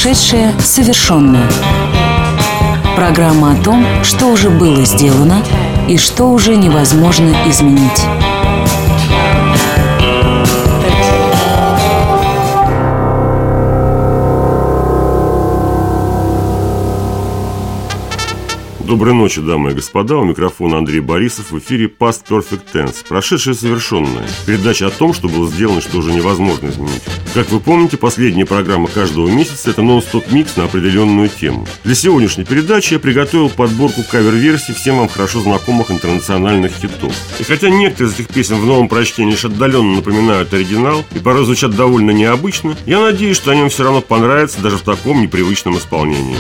Прошедшее совершенное. Программа о том, что уже было сделано и что уже невозможно изменить. Доброй ночи, дамы и господа. У микрофона Андрей Борисов. В эфире Past Perfect Tense. Прошедшее совершенное. Передача о том, что было сделано, что уже невозможно изменить. Как вы помните, последняя программа каждого месяца – это нон-стоп микс на определенную тему. Для сегодняшней передачи я приготовил подборку кавер-версий всем вам хорошо знакомых интернациональных хитов. И хотя некоторые из этих песен в новом прочтении лишь отдаленно напоминают оригинал и порой звучат довольно необычно, я надеюсь, что они вам все равно понравятся даже в таком непривычном исполнении.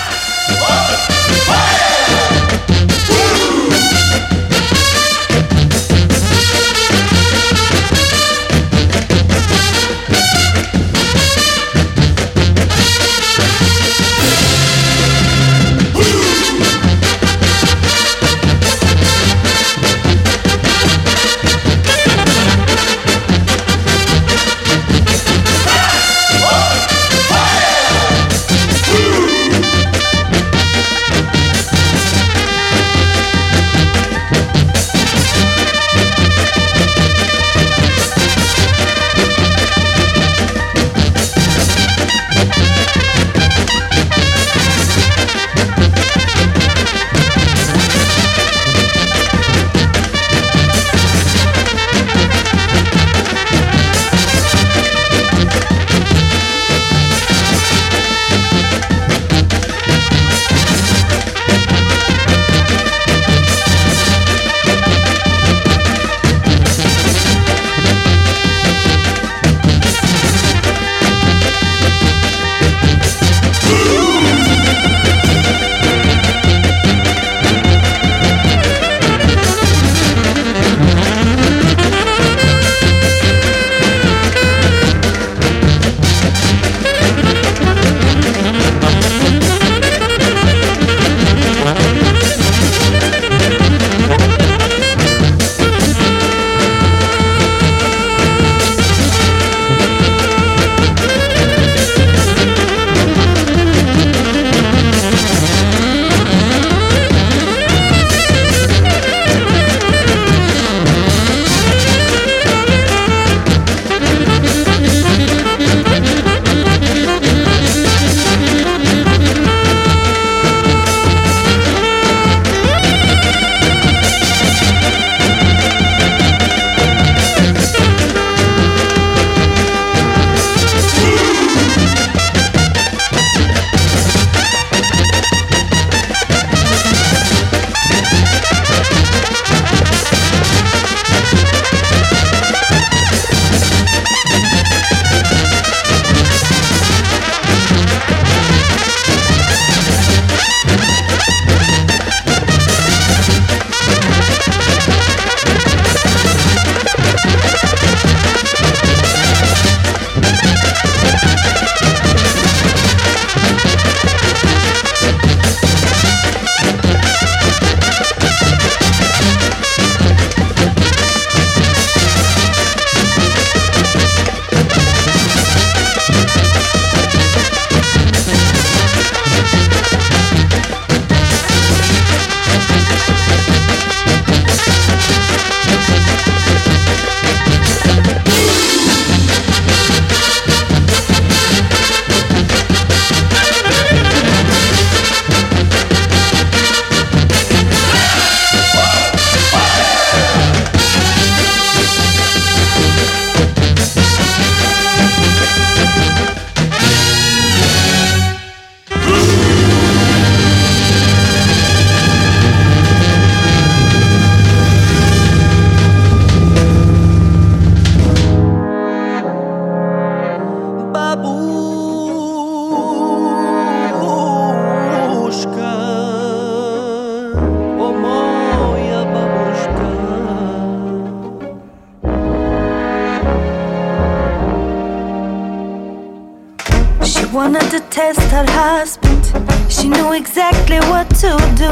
wanted to test her husband. She knew exactly what to do.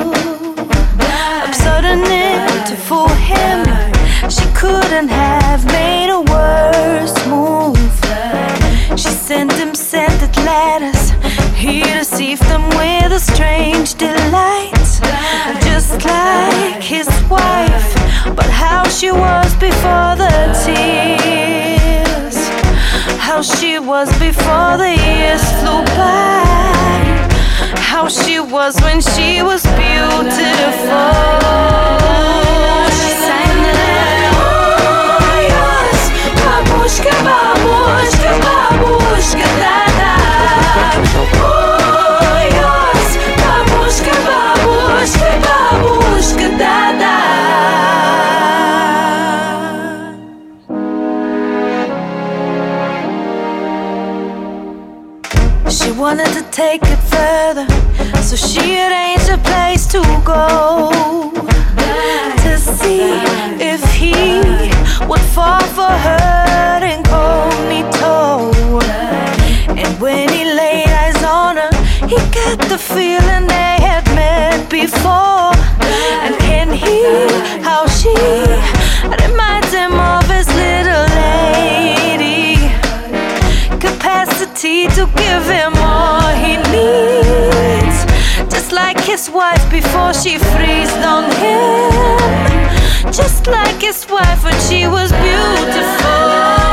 Absurd to fool him. She couldn't have made a worse move. She sent him scented letters he deceived them with a strange delight, just like his wife. But how she was before the tears, how she was before the years flew by, how she was when she was beautiful. She sang that, oh yes, babushka, babushka, babushka, da-da. Oh yes, babushka, babushka, babushka, da-da. She wanted to take it further, so she arranged a place to go, to see if he would fall for her incognito. And when he laid eyes on her, he got the feeling they had met before. And can hear how she reminds him of his little lady, capacity to give him all he needs, just like his wife before she freezed on him, just like his wife when she was beautiful.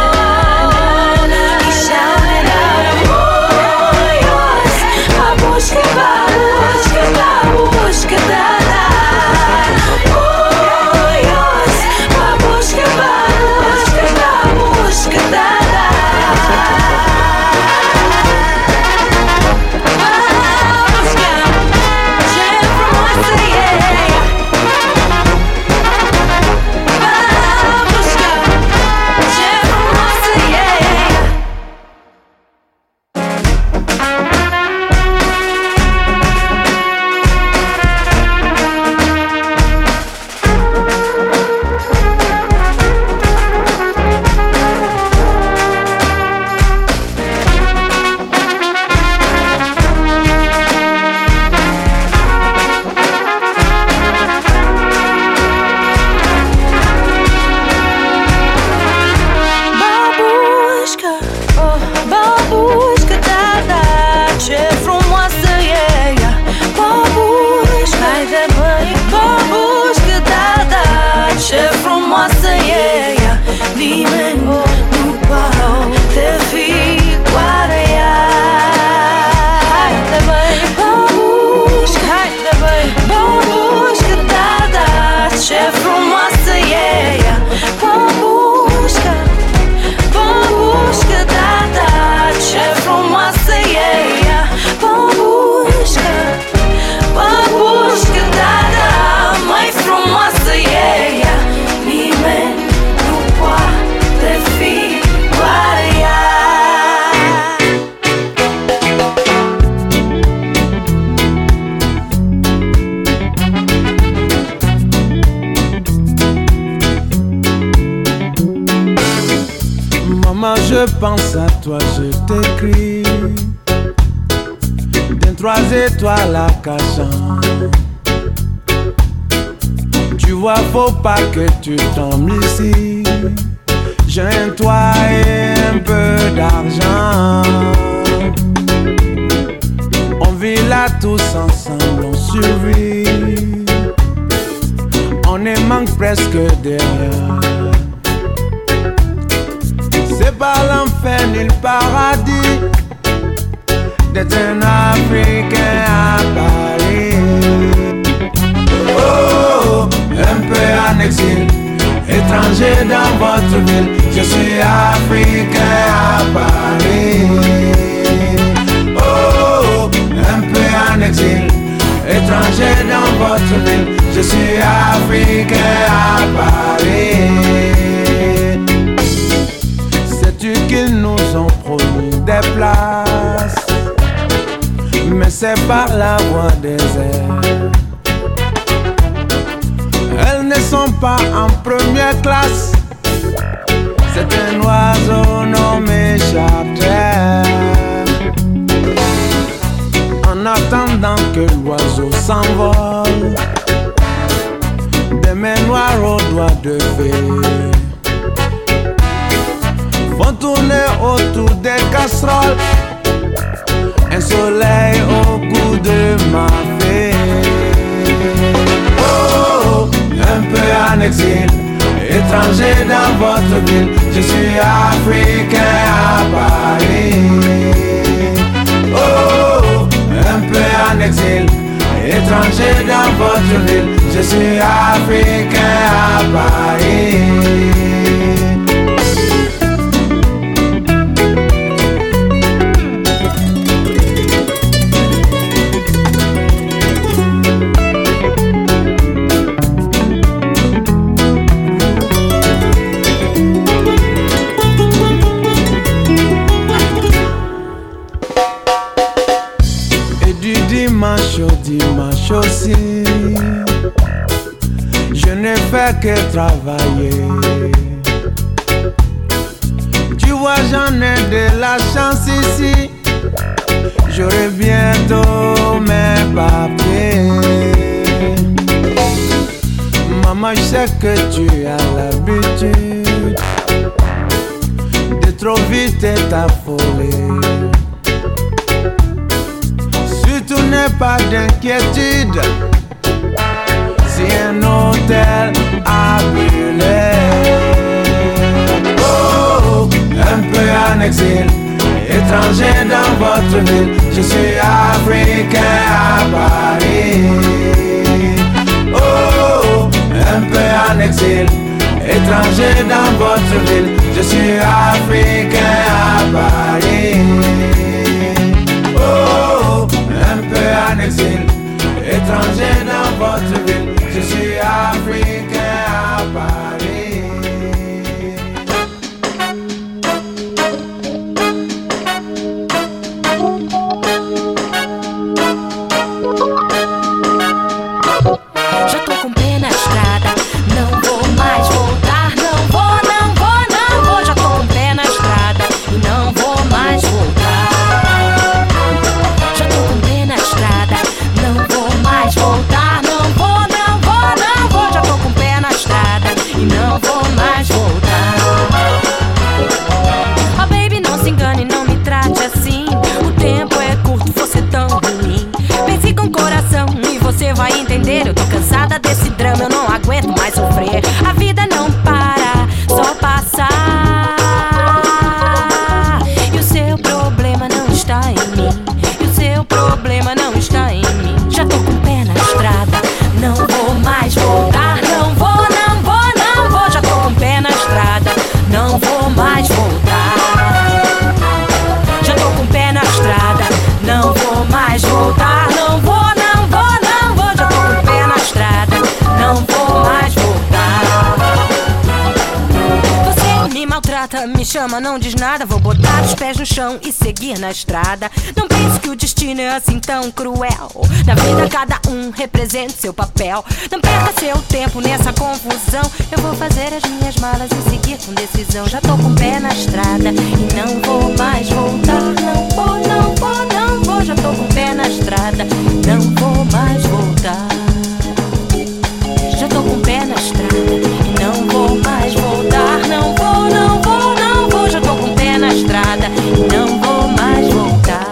He shouted out, oh yes, babushka, babushka, babushka, da-da. Oh yes, babushka, babushka, babushka, da-da. Je pense à toi, je t'écris d'un 3 étoiles à Cachan. Tu vois, faut pas que tu tombes ici. J'ai un toit et un peu d'argent. On vit là tous ensemble, on survit. On ne manque presque de rien. C'est pas l'enfer ni le paradis d'être un Africain à Paris. Oh, un peu en exil, étranger dans votre ville. Je suis Africain à Paris. Oh, un peu en exil, étranger dans votre ville. Je suis Africain à Paris. Sais-tu qu'ils nous ont promis des places, mais c'est par la voie des airs. Elles ne sont pas en première classe. C'est un oiseau nommé charter. En attendant que l'oiseau s'envole, des mains noires aux doigts de fée vont tourner autour des casseroles un soleil au bout de ma fée. Oh, un peu en exil, étranger dans votre ville. Je suis africain à Paris. Oh, un peu en exil, étranger dans votre ville. Je suis africain à Paris. Dimanche aussi, je ne fais que travailler. Tu vois, j'en ai de la chance ici. J'aurai bientôt mes papiers. Maman, je sais que tu as l'habitude de trop vite t'affoler. N'aie pas d'inquiétude si un hôtel a brûlé. Oh, un peu en exil, étranger dans votre ville. Je suis africain à Paris. Oh, un peu en exil, étranger dans votre ville. Je suis africain à Paris. Oh, un peu en exil, étranger dans votre ville. Je suis africain à Paris. Já tô com pé na estrada, não vou mais voltar. Não vou, não vou, não vou. Já tô com pé na estrada e não vou mais voltar. Já tô com pé na estrada, não vou mais voltar. Não vou, não vou, não vou. Já tô com pé na estrada e não vou mais voltar. Oh baby, não se engane, não me trate assim. O tempo é curto, você é tão ruim. Pense com o coração e você vai entender. Eu tô cansada desse drama, eu não aguento mais sofrer. A vida não para, só passa. E o seu problema não está em mim. E o seu problema não está em mim. Já tô com o pé na estrada, não vou mais voltar. Não vou, não vou, não vou. Já tô com o pé na estrada, não vou mais voltar. Já tô com o pé na estrada, não vou mais voltar. Não vou, não vou, não vou. Já tô com o pé na estrada, não vou mais voltar. Você me maltrata, me chama, não diz nada. Vou botar os pés no chão e seguir na estrada. Não pense que o destino é assim tão cruel. Na vida cada um representa seu papel. Não perca seu tempo nessa confusão. Eu vou fazer as minhas malas e seguir com decisão. Já tô com o pé na estrada e não vou mais voltar. Não vou, não vou, não vou. Já tô com o pé na estrada, não vou mais voltar. Já tô com o pé na estrada e não vou mais voltar. Não vou, não vou, não vou. Já tô com o pé na estrada e não vou mais voltar.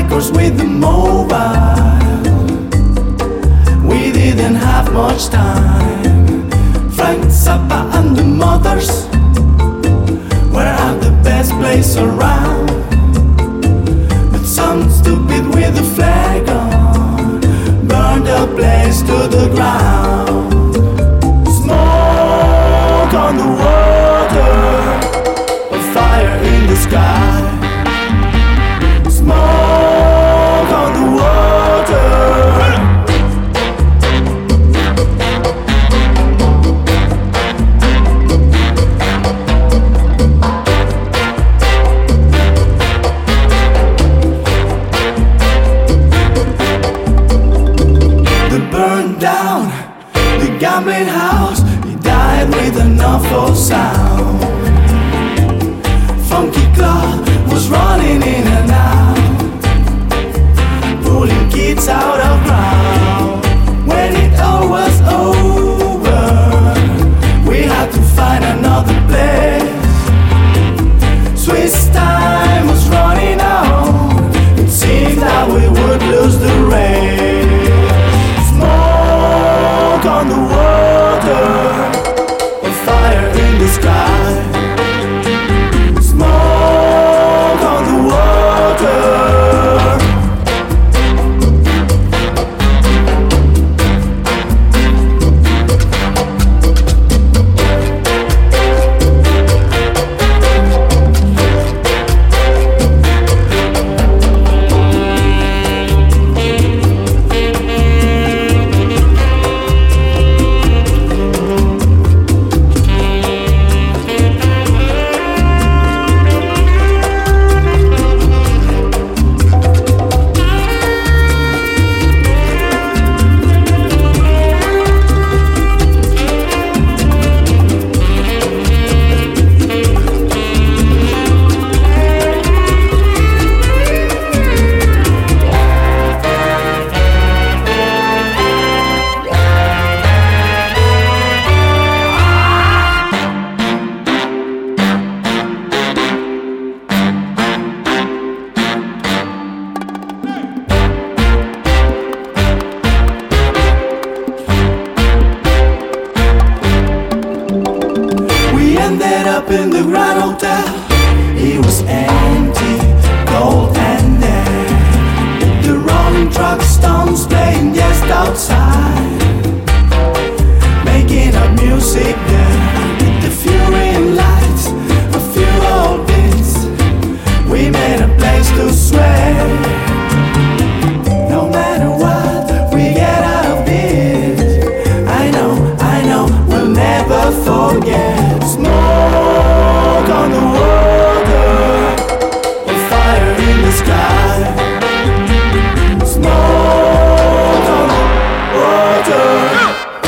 records with the mobile. We didn't have much time. Frank Zappa and the Mothers were at the best place around. But some stupid with a flag on burned the place to the ground. Smoke on the water, a fire in the sky. Smoke on the water. They burned down the gambling house. He died with an awful sound. Funky Claw was running in and out, pulling kids out of ground. When it all was over, we had to find another place. Swiss time was running out. It seemed that we would lose the race. Smoke on the water, a fire in the sky. Smoke on the water. Ended up in the Grand Hotel. It was empty, cold and dead. The rolling truck stones playing just outside, making up music there. With the furious lights, a few old bits, we made a place to sweat. No matter what, we get out of this. I know, we'll never forget. Smoke on the water, a fire in the sky. Smoke on the water.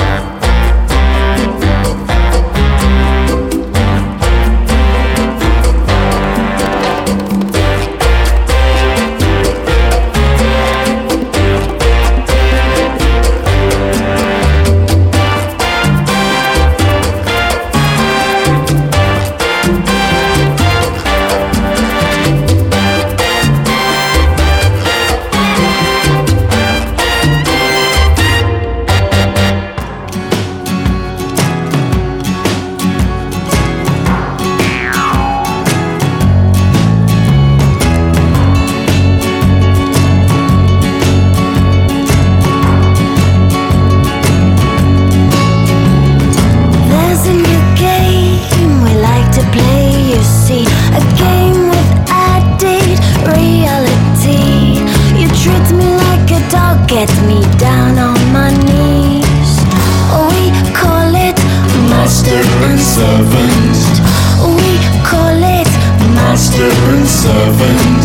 Get me down on my knees. We call it master and servant. We call it master and servant.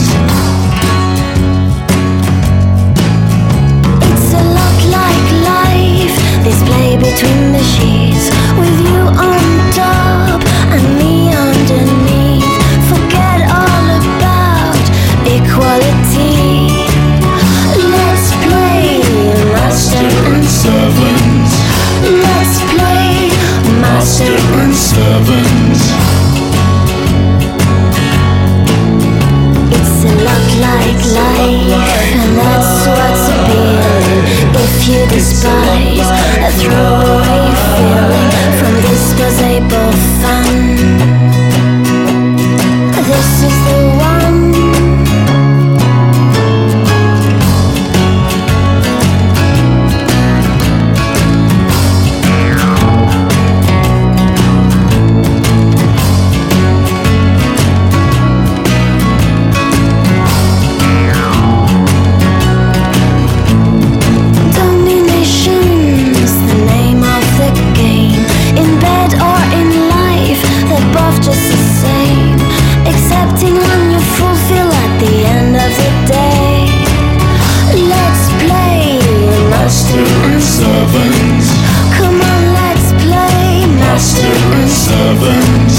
It's a lot like life, this play between the sheets, with you on top and me underneath. Forget all about equality. Let's play master and servant. Let's play master and servant. It's a lot like life. and that's what's appealing. If you despise a throwaway feeling from disposable fun, this is the one. Just the same, accepting when you fulfill at the end of the day. Let's play master and servant. Come on, let's play master and servant.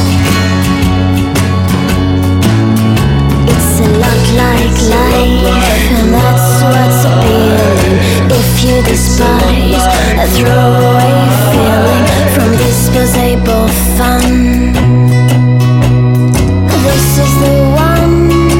It's a lot like life, and that's what's appealing. If you despise a throwaway feeling from disposable fun, this is the one.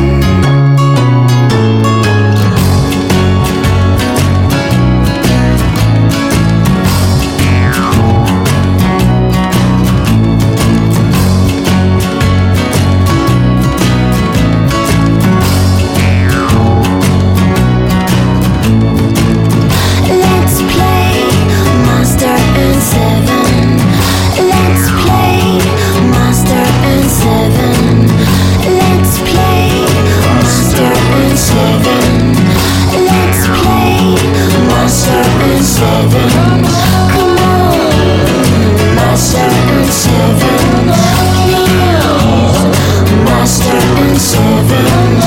Let's play master and seven. Let's play master and seven. Let's play master and seven. Let's play master and seven. Come on, master and seven. Please, master and seven.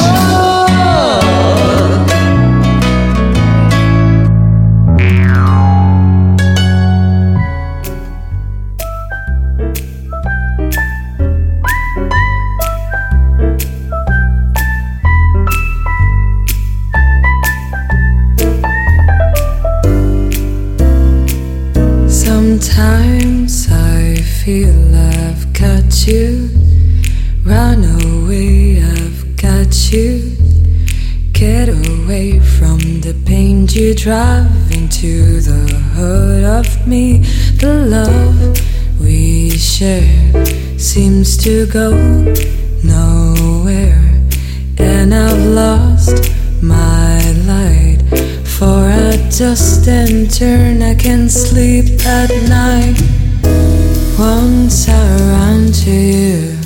Sometimes I feel I've got you. Run away, I've got you. Get away from the pain you drive into the heart of me. The love we share seems to go nowhere, and I've lost my light. For a dust and turn, I can't sleep at night. Once I ran to you,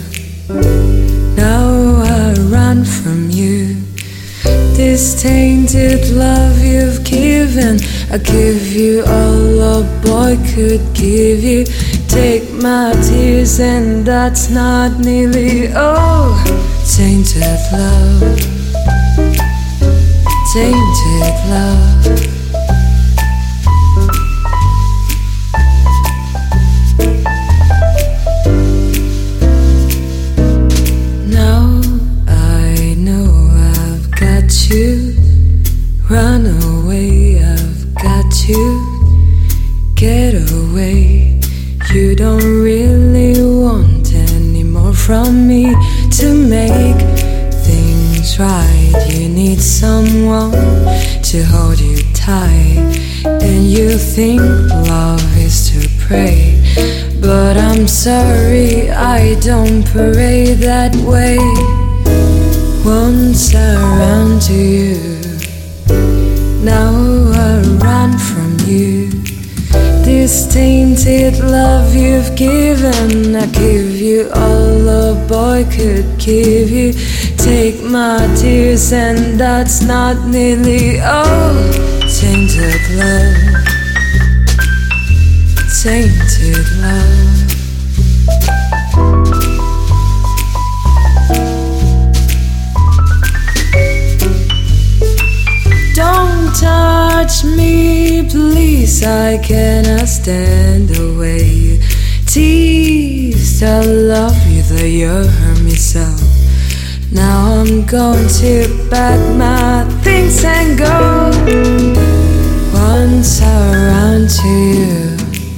now I run from you. This tainted love you've given, I give you all a boy could give you. Take my tears and that's not nearly all. Tainted love, tainted love. Now I know I've got you. Run away, I've got you. Get away. You don't really want any more from me. To make things right, you need someone to hold you tight. And you think love is to pray, but I'm sorry, I don't pray that way. Once I ran to you, now I run from you. This tainted love you've given, I give you all a boy could give you. Take my tears and that's not nearly all. Tainted love, tainted love. Don't touch me, please, I cannot stand the way you tease. I love you, though you hurt me so. Now I'm going to pack my things and go. Once I ran to you,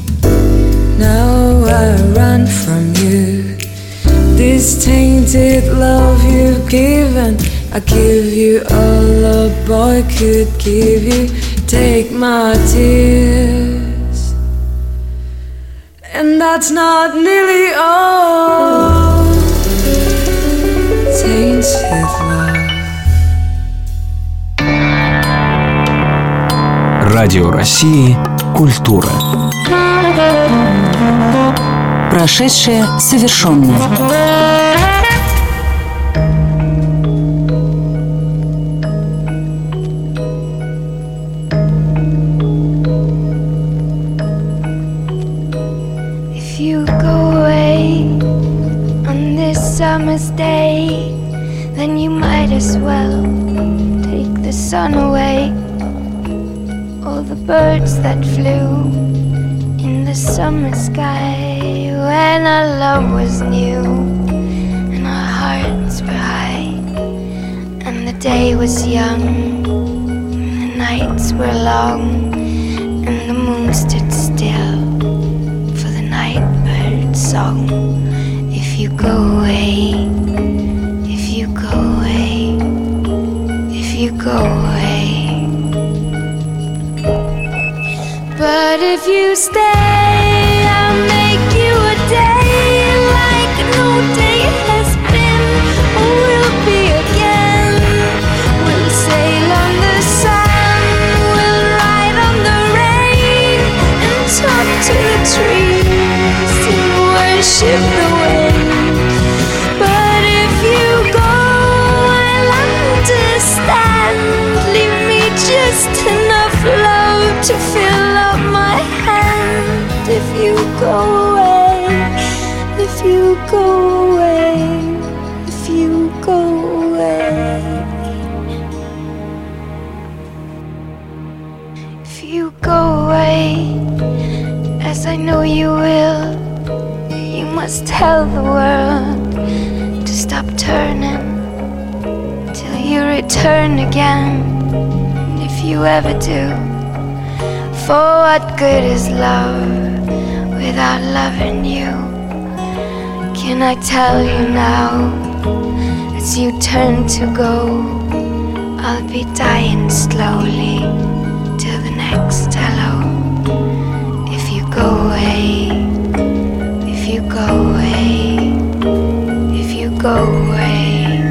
now I run from you. This tainted love you've given, I give you all a boy could give you. Take my tears, and that's not nearly all. Tainted love. Радио России «Культура». Прошедшее совершенное. Summer's day, then you might as well take the sun away. All the birds that flew in the summer sky when our love was new and our hearts were high, and the day was young and the nights were long, and the moon stood still for the night bird's song. If you go away, if you go away, if you go away. But if you stay, I'll make you a day like no day has been or will be again. We'll sail on the sun, we'll ride on the rain, and talk to the trees and worship the wind. Leave me just enough love to fill up my hand. If you go away, if you go away, if you go away, if you go away, as I know you will, you must tell the world to stop turning till you return again. And if you ever do, for what good is love without loving you? Can I tell you now, as you turn to go, I'll be dying slowly till the next hello. If you go away, if you go away, if you go away.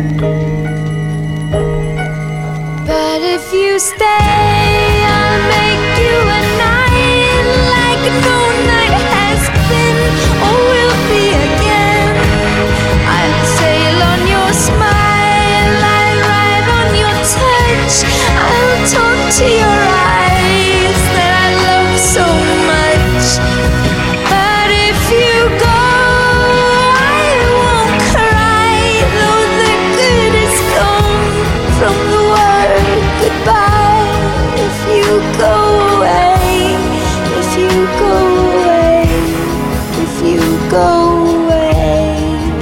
But if you stay, I'll make you a night like no night has been or will be again. I'll sail on your smile, I'll ride on your touch, I'll talk to your eyes that I love so much. But if you go, I won't cry, though the good is gone from the world. Goodbye. If you go away, if you go away, if you go away,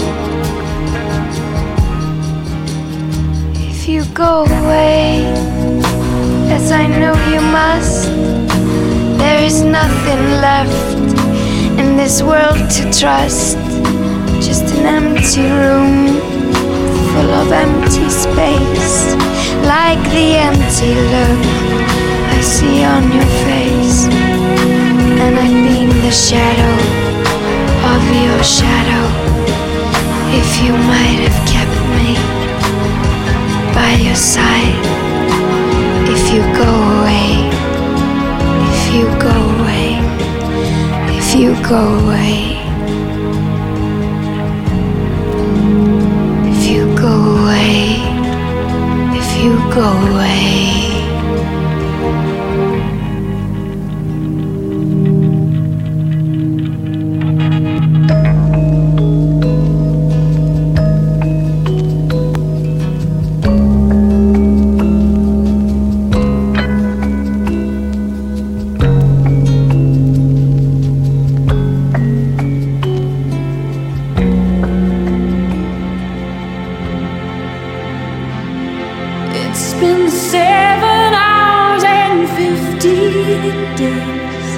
if you go away, as I know you must, there is nothing left in this world to trust, just an empty room full of empty space, like the empty look I see on your face. And I've been the shadow of your shadow. If you might have kept me by your side. If you go away, if you go away, if you go away, if you go away, if you go away. It's been 7 hours and 15 days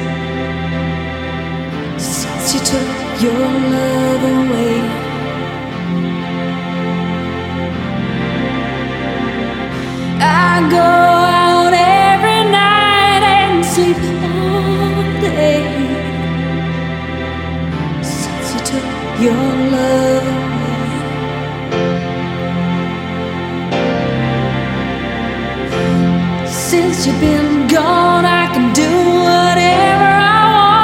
since you took your love away. go out every night and sleep all day. Since you took your love away, since you've been gone, I can do whatever I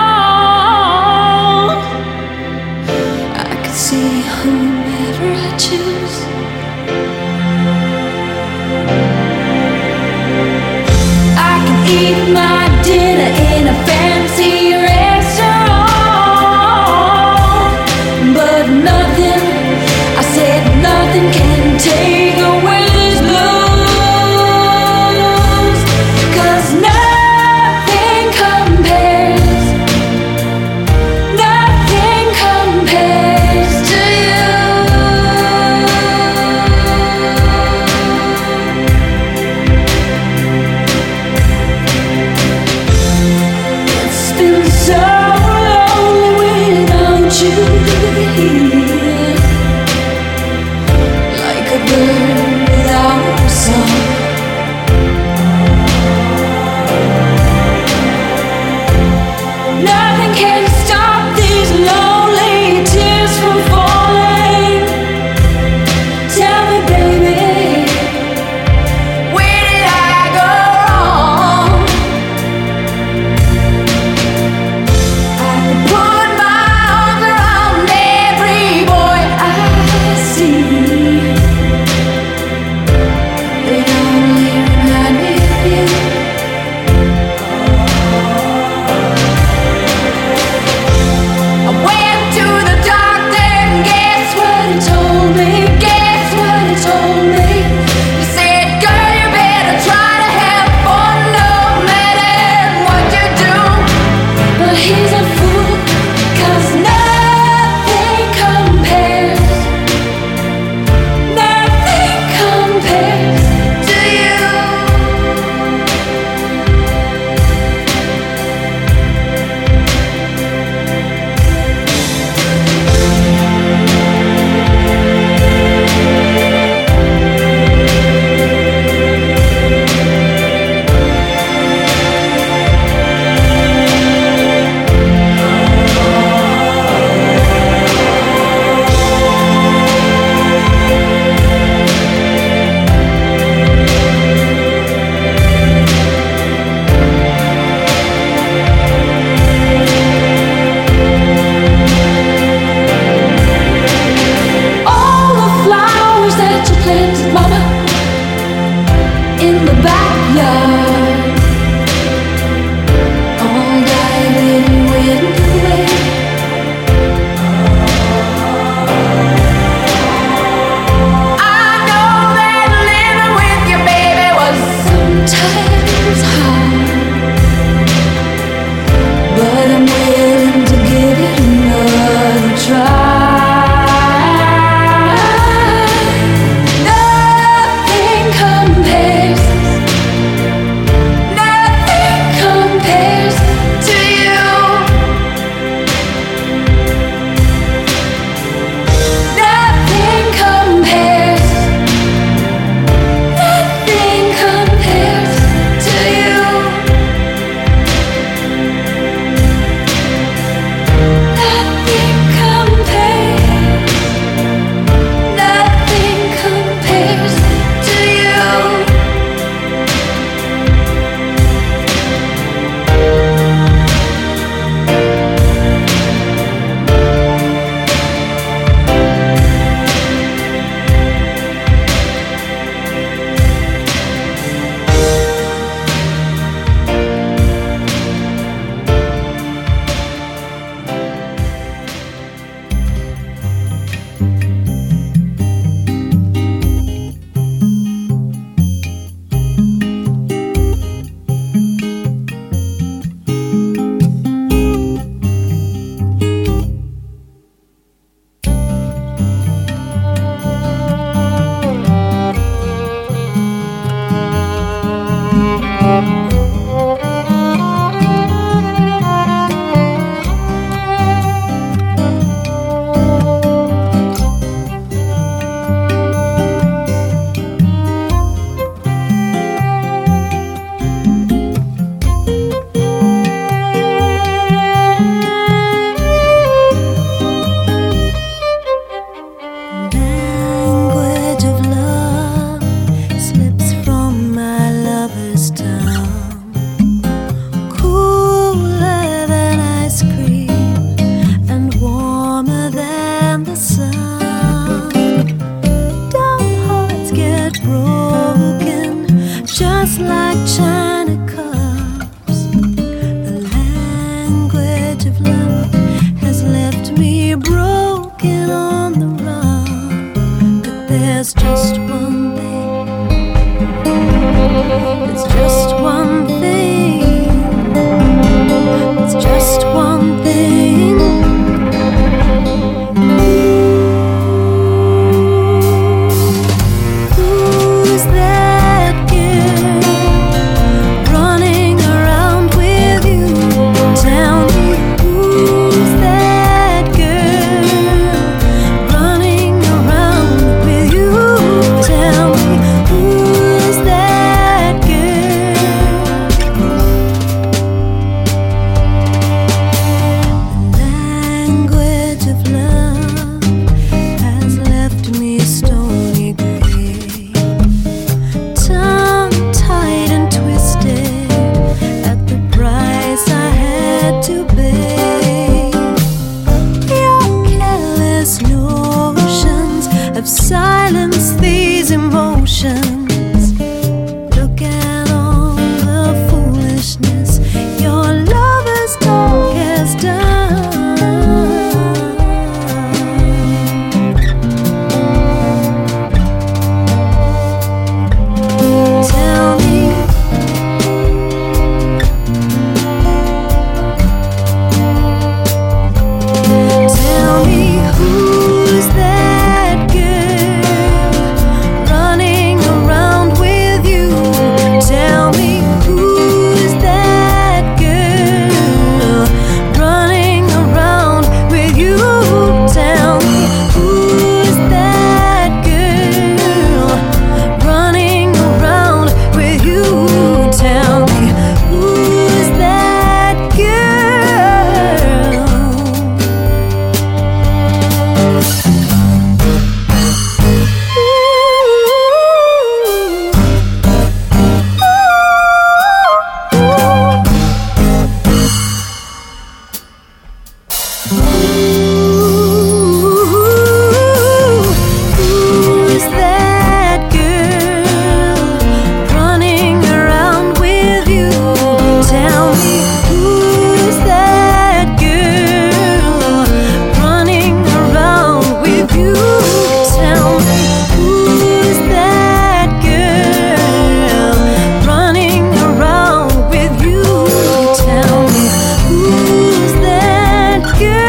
want. I can see whomever I choose. I can eat my dinner in a fancy restaurant, but nothing, I said nothing can take away these blues. 'Cause nothing compares, nothing compares to you. It's been so lonely without you here, like a bird without a song. Nothing can stop these lonely tears from falling. Tell me, baby, where did I go wrong? I can put my arms around every boy I see. They only remind me of you. I went to the doctor and guess what he told me? Guess what he told me? He said, girl, you better try to have fun no matter what you do. But he's a fool, 'cause nothing compares, nothing compares to you. All the flowers that you planted, mama, in the backyard, all died in wind away. I know that living with your baby was sometimes hard, but I'm willing to give it another try. Nothing compares, lover's town, cooler than ice cream and warmer than the sun. Dumb hearts get broken just like china cups. The language of love has left me broken on the run. But there's just one thing, it's just one thing, it's just one thing. Who's that girl running around with you? Tell me, who's that girl running around with you? Tell me, who's that girl? The language of love has left me stony gray, tongue-tied and twisted at the price I had to pay. Your careless notions have silenced these emotions. Look at all the foolishness your lover's talk has done. Tell me, tell me, who's that girl running around with you? Tell me, who's that girl running around with you? Tell me, who's that girl running around with you? Tell me, who's that girl? Who's that girl running around with you? Tell me, who's that girl running around with you? Tell me, who's that girl running around with you? Tell me, who's that girl?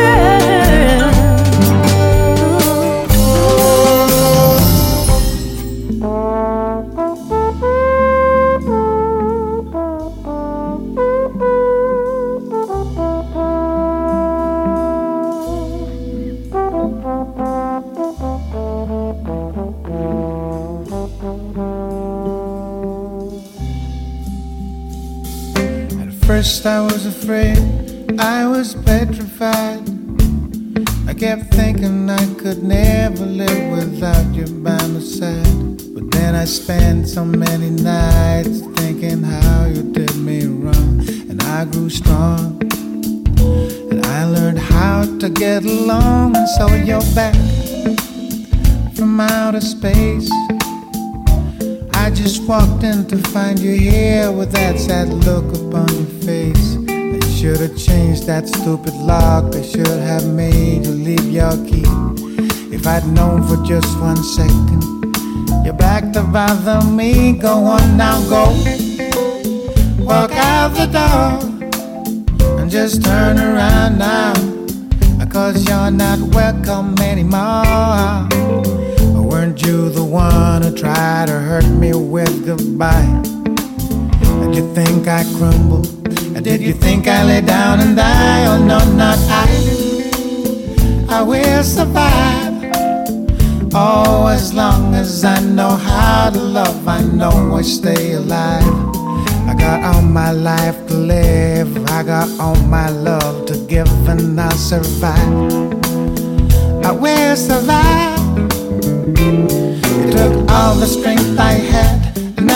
At first I was afraid, I was petrified. I kept thinking I could never live without you by my side. But then I spent so many nights thinking how you did me wrong. And I grew strong, and I learned how to get along. And so you're back from outer space. I just walked in to find you here with that sad look upon your face. I should have changed that stupid lock. I should have made you leave your key. If I'd known for just 1 second you're back to bother me. Go on now, go. Walk out the door and just turn around now, 'cause you're not welcome anymore. Weren't you the one who tried to hurt me with goodbye? Did you think I crumbled? Did you think I lay down and die? Oh no, not I. I will survive. Oh, as long as I know how to love, I know I stay alive. I got all my life to live, I got all my love to give, and I'll survive. I will survive. It took all the strength I had not to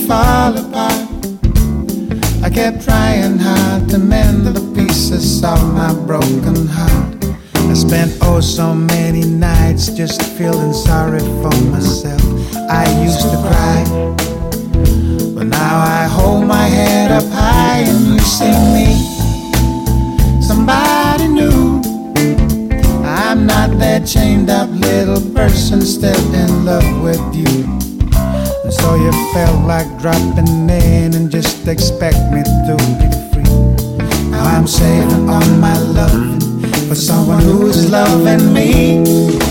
fall apart. I kept trying hard to mend the pieces of my broken heart. I spent oh so many nights just feeling sorry for myself. I used to cry, but now I hold my head up high and you see me, somebody new. I'm not that chained up little person still in love with you. And so you felt like dropping in and just expect me to be free. Now I'm saving all my love for someone who's loving me.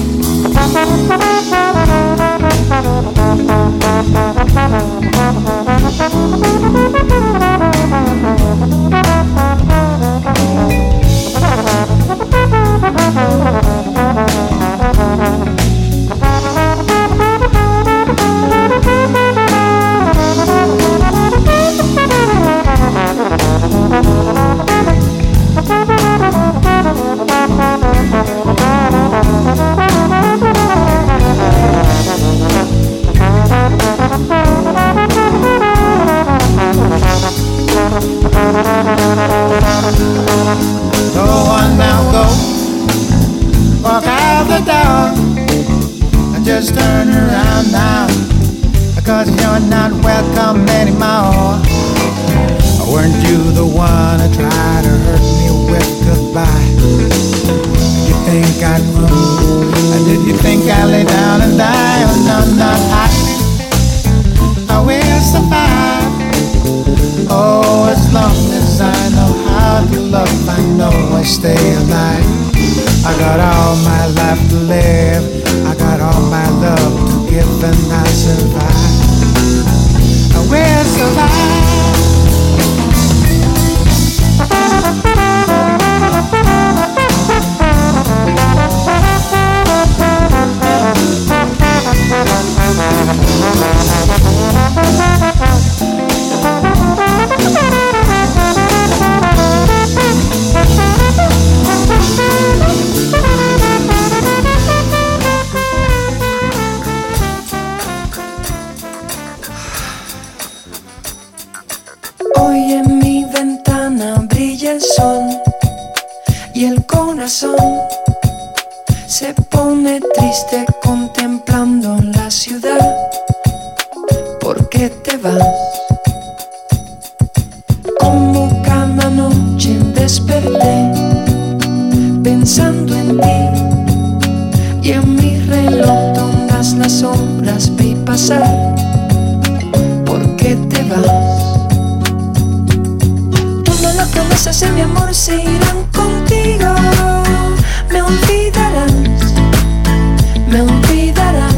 Just turn around now, because you're not welcome anymore. Weren't you the one to try to hurt me with goodbye? Did you think I'd run? Or did you think I'd lay down and die? Oh no, not I will survive. Oh, as long as I know how to love, I know I stay alive. I got all my life to live, I got all my love to give, and I survive. I will survive. Hoy en mi ventana brilla el sol y el corazón se pone triste contemplando la ciudad. ¿Por qué te vas? Como cada noche desperté pensando en ti y en mi reloj todas las horas vi pasar. ¿Por qué te vas? Las promesas de mi amor se irán contigo. Me olvidarás, me olvidarás.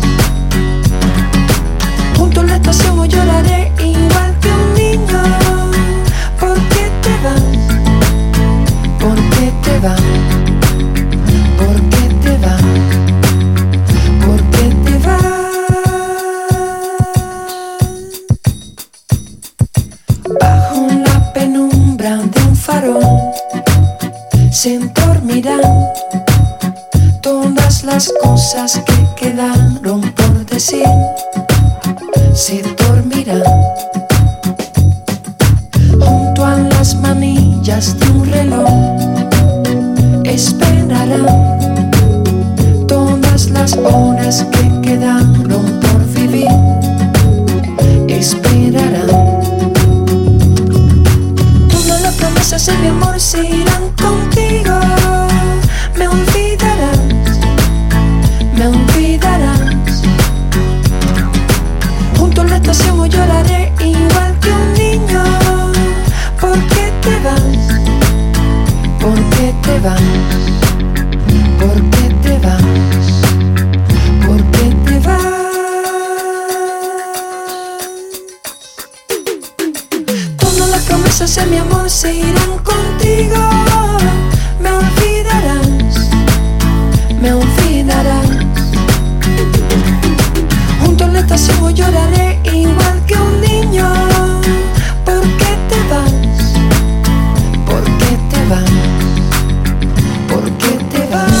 Junto a la estación lloraré igual que un niño. ¿Por qué te vas? ¿Por qué te vas? ¿Por qué te vas? ¿Por qué te vas? Bajo la penumbra de un farol se dormirán todas las cosas que quedaron por decir. Se dormirán junto a las manillas de un reloj. Esperarán todas las horas que quedaron por vivir. Esperarán. Las promesas de mi amor se irán contigo. Me olvidarás, me olvidarás. Junto a la estación lloraré igual que un niño. ¿Por qué te vas? ¿Por qué te vas? ¿Por qué te vas? ¿Por qué te vas? Las promesas de mi amor se irán contigo. Me olvidarás, me olvidarás. Junto a la estación lloraré igual que un niño. ¿Por qué te vas? ¿Por qué te vas? ¿Por qué te vas?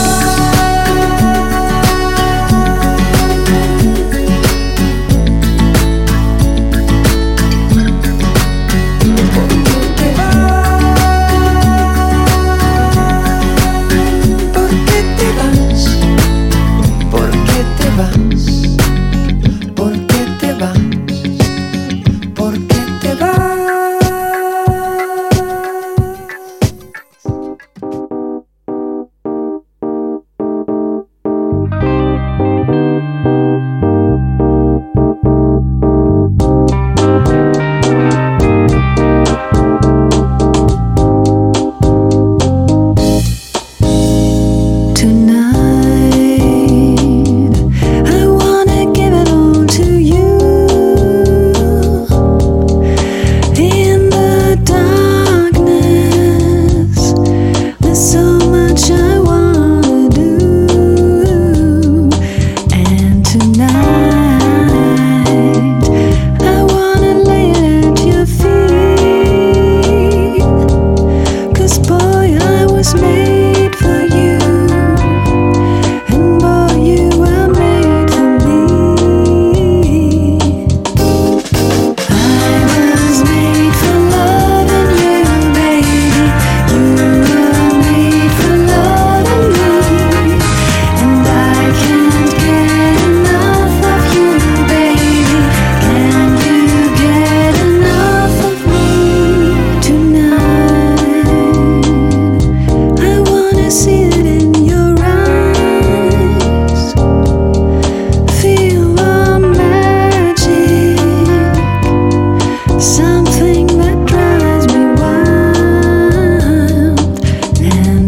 something that drives me wild. And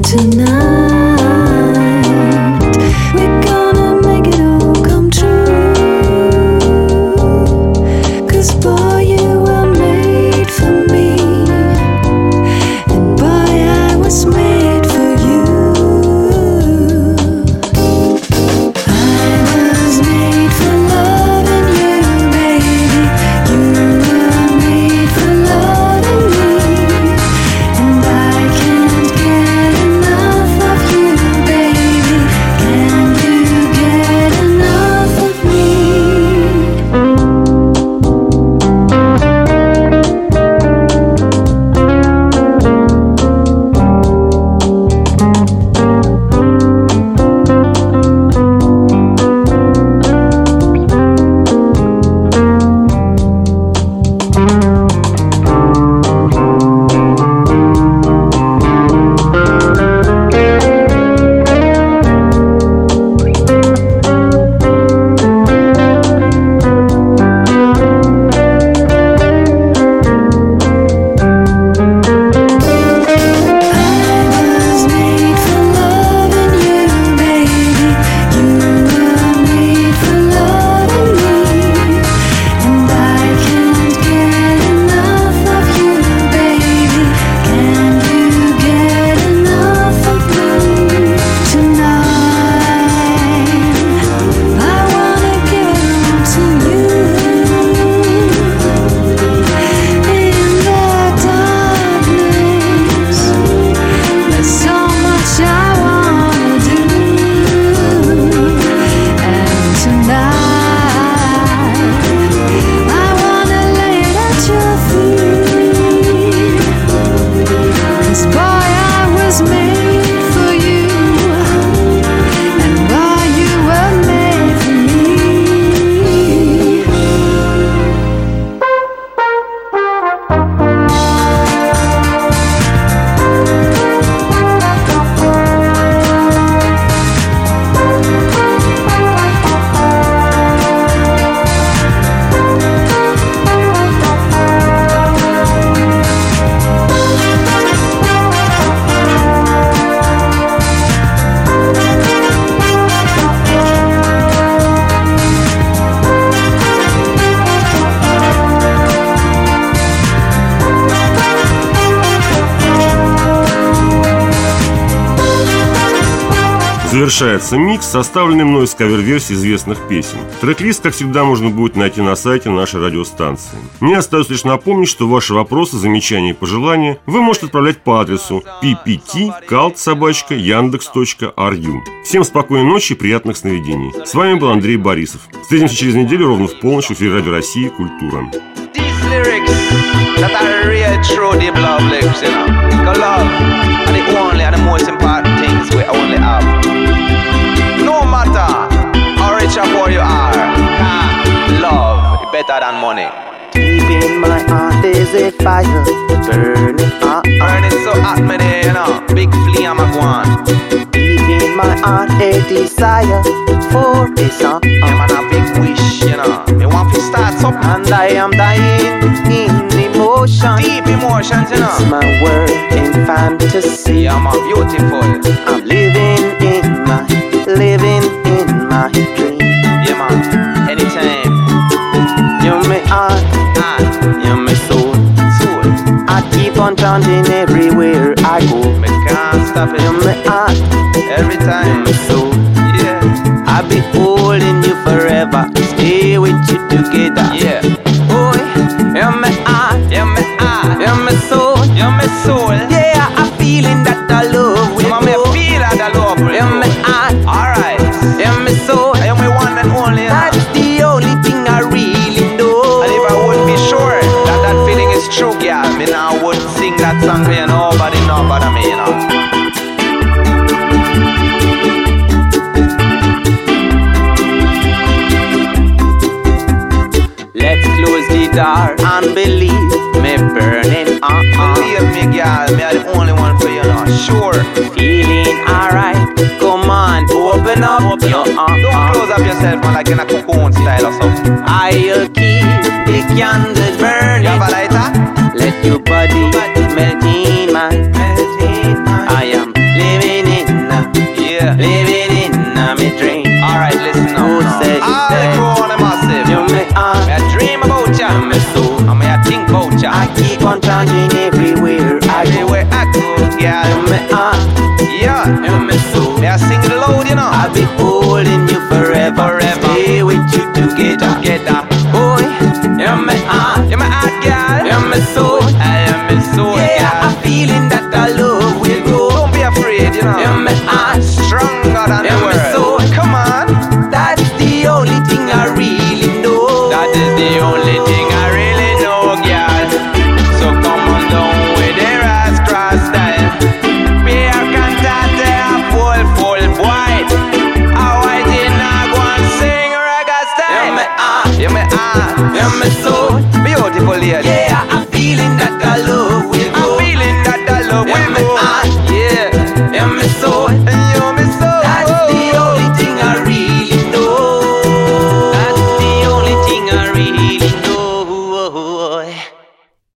tonight we're gonna make it all come true. 'Cause boy, you were made for me, and boy, I was made for you. I was made for loving you, baby. You were made for loving me, and I can't get enough of you, baby. Can you get enough of me? Завершается микс, составленный мной из кавер-версий известных песен. Трек-лист, как всегда, можно будет найти на сайте нашей радиостанции. Мне остается лишь напомнить, что ваши вопросы, замечания и пожелания вы можете отправлять по адресу ppt@yandex.ru. Всем спокойной ночи и приятных сновидений. С вами был Андрей Борисов. Встретимся через неделю ровно в полночь в эфире Радио России «Культура». That are real true deep love lyrics, you know. Cause love are the only and the most important things we only have. No matter how rich or poor you are, love is better than money. Deep in my heart there's a fire burning hot. Burning so hot me there, you know. Big flame of one. Deep in my heart a desire for a song. Yeah man, a big wish, you know. You want to start something. And I am dying in emotion. Deep emotions, you know. It's my world in fantasy. Yeah man, beautiful. I'm living in my dream. Yeah man, anytime. You're my heart, you're my soul. I keep on chanting everywhere I go. Me can't stop it. You're my heart, every time. You're my soul. Yeah, I'll be holding you forever. Stay with you together. Yeah. Boy, you're my heart, you're my heart, you're my soul, you're my soul. Yeah, I'm feeling that the love will Mama, go. feel that the love will You're my heart, alright. you're my soul. You're my one and only. That's the only thing I really know. And if I would be sure that that feeling is true, girl, me now would sing that song for you. Nobody know about me, you know. Let's close the door and believe me burning. Believe me, girl, me are the only one for you now. Sure. Feeling alright. Come on, open up your Don't close up yourself, man, like in a cocoon style or something. I'll keep the candles burning. You have a light picture. I keep on chanting everywhere I go. Everywhere I go, girl. You're my heart, Yeah, you're my soul. may I sing it loud, you know? I'll be holding you forever, stay with you together. Together. Boy, you're my heart, You're my heart, girl. you're my soul.